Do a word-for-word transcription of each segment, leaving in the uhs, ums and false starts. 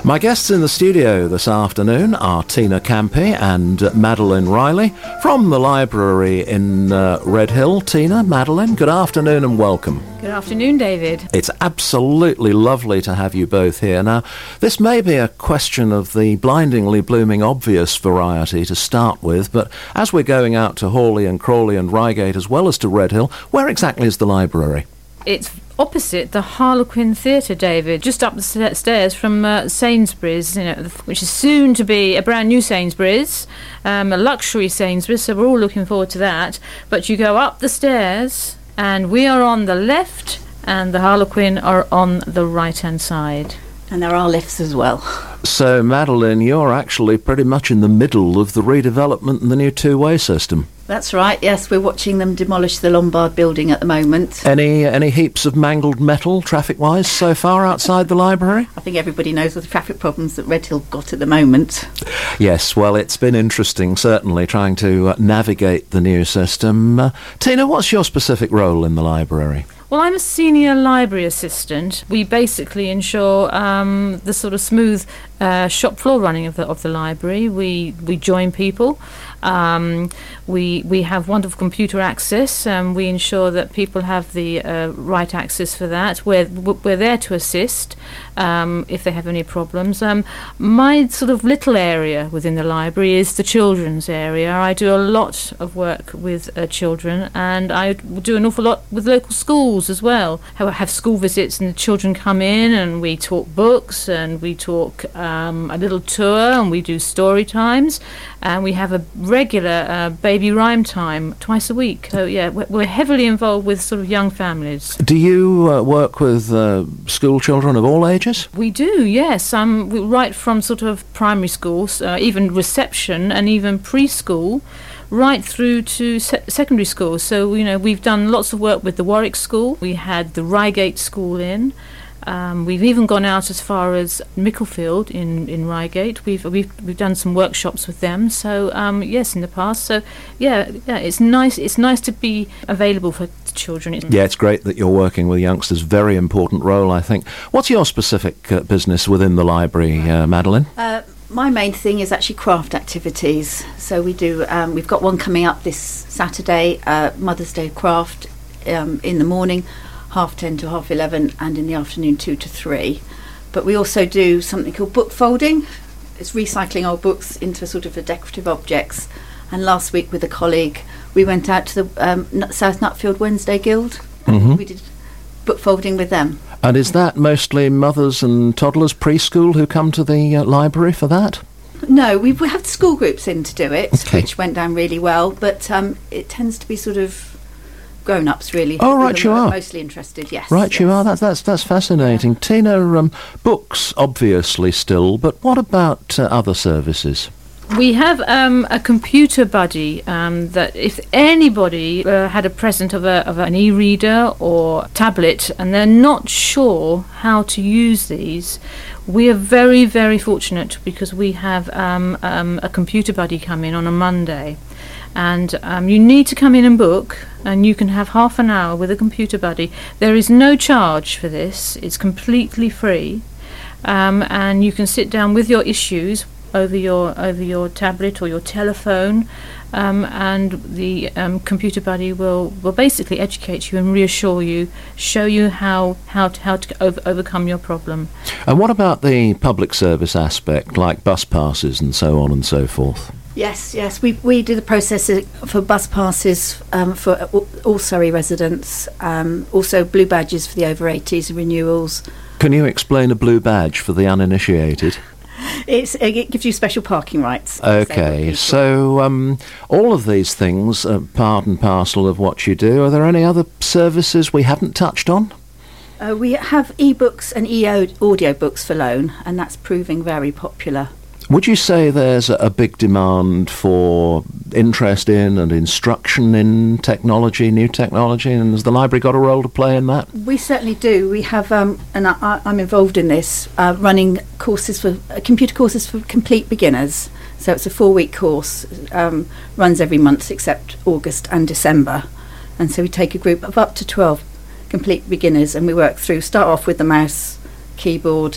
My guests in the studio this afternoon are Tina Campi and uh, Madeline Riley from the library in uh, Redhill. Tina, Madeline, good afternoon and welcome. Good afternoon, David. It's absolutely lovely to have you both here. Now, this may be a question of the blindingly blooming obvious variety to start with, but as we're going out to Hawley and Crawley and Reigate as well as to Redhill, where exactly is the library? It's opposite the Harlequin Theatre, David, just up the st- stairs from uh, Sainsbury's, you know, which is soon to be a brand new Sainsbury's, um, a luxury Sainsbury's, so we're all looking forward to that. But you go up the stairs, and we are on the left, and the Harlequin are on the right-hand side. And there are lifts as well. So, Madeline, you're actually pretty much in the middle of the redevelopment and the new two-way system. That's right, yes, we're watching them demolish the Lombard building at the moment. Any any heaps of mangled metal, traffic-wise, so far outside the library? I think everybody knows the traffic problems that Redhill got at the moment. Yes, well, it's been interesting, certainly, trying to uh, navigate the new system. Uh, Tina, what's your specific role in the library? Well, I'm a senior library assistant. We basically ensure um, the sort of smooth uh, shop floor running of the of the library. We we join people. Um, we we have wonderful computer access. Um, we ensure that people have the uh, right access for that. We're we're there to assist um, if they have any problems. Um, my sort of little area within the library is the children's area. I do a lot of work with uh, children, and I do an awful lot with local schools as well. I have school visits, and the children come in, and we talk books, and we talk um, a little tour, and we do story times, and we have a regular uh, baby rhyme time twice a week. So yeah, we're, we're heavily involved with sort of young families. Do you uh, work with uh, school children of all ages? We do, yes. Um, we, right from sort of primary schools, uh, even reception, and even preschool, right through to se- secondary school. So, you know, we've done lots of work with the Warwick School. We had the Reigate School in. Um, we've even gone out as far as Micklefield in, in Reigate. We've we've we've done some workshops with them. So um, yes, in the past. So yeah, yeah, it's nice. It's nice to be available for children. It's yeah, it's great that you're working with youngsters. Very important role, I think. What's your specific uh, business within the library, uh, Madeline? Uh, my main thing is actually craft activities. So we do. Um, we've got one coming up this Saturday, uh, Mother's Day craft um, in the morning. half ten to half eleven, and in the afternoon two to three. But we also do something called book folding. It's recycling old books into sort of a decorative objects. And last week with a colleague, we went out to the um, South Nutfield Wednesday Guild. Mm-hmm. We did book folding with them. And is that mostly mothers and toddlers preschool who come to the uh, library for that? No, we we have school groups in to do it, Okay. which went down really well. But um, it tends to be sort of grown-ups, really. Oh, right, you are. Mostly interested, yes. Right, yes. you are. That's that's that's fascinating. Yeah. Tina, um, books obviously still, but what about uh, other services? We have um, a computer buddy um, that if anybody uh, had a present of, a, of an e-reader or tablet and they're not sure how to use these, we are very, very fortunate because we have um, um, a computer buddy come in on a Monday. And um, you need to come in and book, and you can have half an hour with a computer buddy. There is no charge for this. It's completely free. Um, and you can sit down with your issues over your over your tablet or your telephone, um, and the um, computer buddy will, will basically educate you and reassure you, show you how how to, how to over, overcome your problem. And what about the public service aspect, like bus passes and so on and so forth? Yes, yes. We we do the process for bus passes um, for all, all Surrey residents, um, also blue badges for the over eighties renewals. Can you explain a blue badge for the uninitiated? It's, it gives you special parking rights. Okay, so um, all of these things are part and parcel of what you do. Are there any other services we haven't touched on? Uh, we have e-books and e-audio books for loan, and that's proving very popular. Would you say there's a big demand for interest in and instruction in technology, new technology, and has the library got a role to play in that? We certainly do. We have, um, and I, I'm involved in this, uh, running courses for uh, computer courses for complete beginners. So it's a four-week course, um, runs every month except August and December. And so we take a group of up to twelve complete beginners, and we work through, start off with the mouse, keyboard,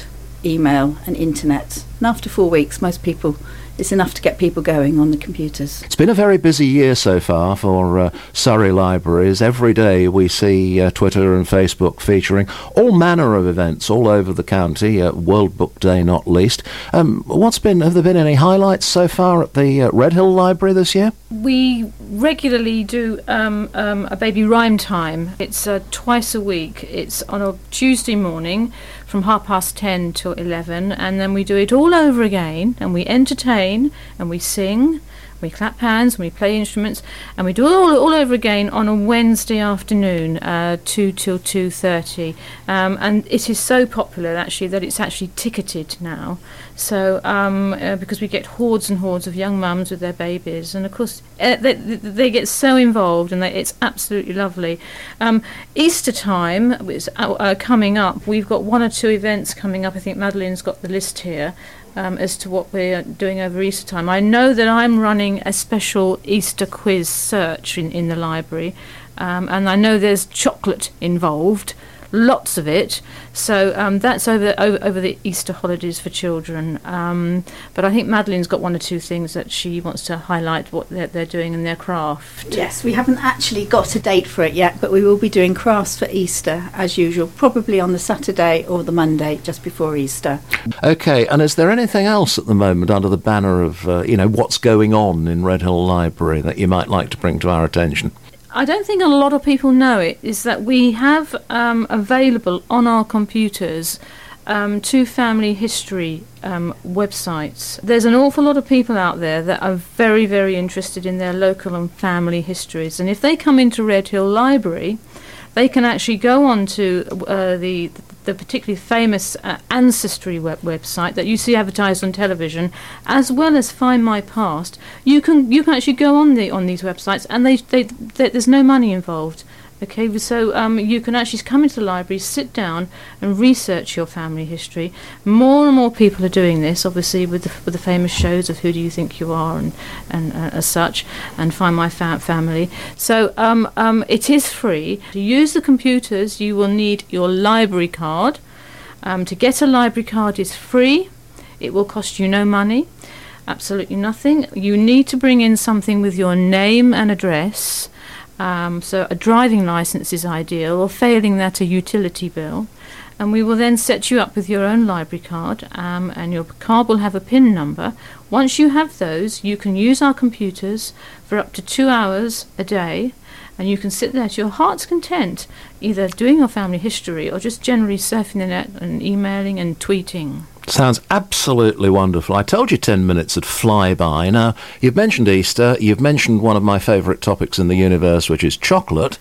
email and internet. And after four weeks, most people, it's enough to get people going on the computers. It's been a very busy year so far for uh, Surrey Libraries. Every day we see uh, Twitter and Facebook featuring all manner of events all over the county, uh, World Book Day not least. Um, what's been, have there been any highlights so far at the uh, Redhill Library this year? We regularly do um, um, a baby rhyme time. It's uh, twice a week. It's on a Tuesday morning from half past ten till eleven, and then we do it all over again, and we entertain and we sing, we clap hands and we play instruments, and we do it all, all over again on a Wednesday afternoon, uh, two till two thirty, um, and it is so popular actually that it's actually ticketed now. So um, uh, because we get hordes and hordes of young mums with their babies, and of course uh, they, they get so involved, and they, it's absolutely lovely. Um, Easter time is uh, uh, coming up. We've got one or two events coming up. I think Madeline's got the list here. Um, as to what we're doing over Easter time. I know that I'm running a special Easter quiz search in, in the library, um, and I know there's chocolate involved, lots of it, so um, that's over, over over the Easter holidays for children. Um, but I think Madeline's got one or two things that she wants to highlight what they're, they're doing in their craft. Yes, we haven't actually got a date for it yet, but we will be doing crafts for Easter as usual, probably on the Saturday or the Monday just before Easter. Okay, and is there anything else at the moment under the banner of, uh, you know, what's going on in Redhill Library that you might like to bring to our attention? I don't think a lot of people know it, is that we have um, available on our computers um, two family history um, websites. There's an awful lot of people out there that are very, very interested in their local and family histories, and if they come into Redhill Library, they can actually go on to uh, the the particularly famous uh, Ancestry web- website that you see advertised on television, as well as Find My Past. You can you can actually go on the on these websites, and they, they, they there's no money involved. Okay, so um, you can actually come into the library, sit down, and research your family history. More and more people are doing this, obviously, with the, with the famous shows of Who Do You Think You Are and and uh, as such, and Find My fa- Family. So um, um, it is free. To use the computers, you will need your library card. Um, to get a library card is free. It will cost you no money, absolutely nothing. You need to bring in something with your name and address. Um, so a driving licence is ideal, or failing that, a utility bill. And we will then set you up with your own library card, um, and your card will have a PIN number. Once you have those, you can use our computers for up to two hours a day, and you can sit there to your heart's content, either doing your family history or just generally surfing the net and emailing and tweeting. Sounds absolutely wonderful. I told you ten minutes would fly by. Now, you've mentioned Easter, you've mentioned one of my favourite topics in the universe, which is chocolate.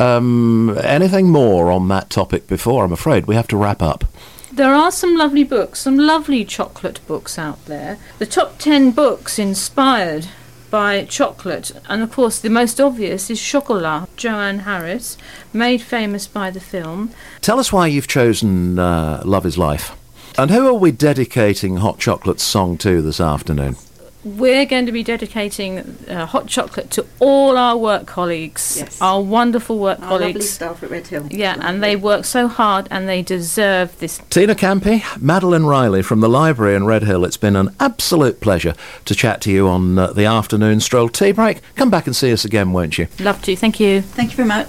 um, anything more on that topic before? I'm afraid we have to wrap up. There are some lovely books, some lovely chocolate books out there. The top ten books inspired by chocolate, and of course the most obvious is Chocolat, Joanne Harris, made famous by the film. Tell us why you've chosen uh, Love is Life. And who are we dedicating Hot Chocolate's song to this afternoon? We're going to be dedicating uh, Hot Chocolate to all our work colleagues, yes. our wonderful work our colleagues. Lovely staff at Redhill. Yeah, and they work so hard, and they deserve this. Tina Campy, Madeline Riley from the library in Redhill. It's been an absolute pleasure to chat to you on uh, the afternoon stroll tea break. Come back and see us again, won't you? Love to. Thank you. Thank you very much.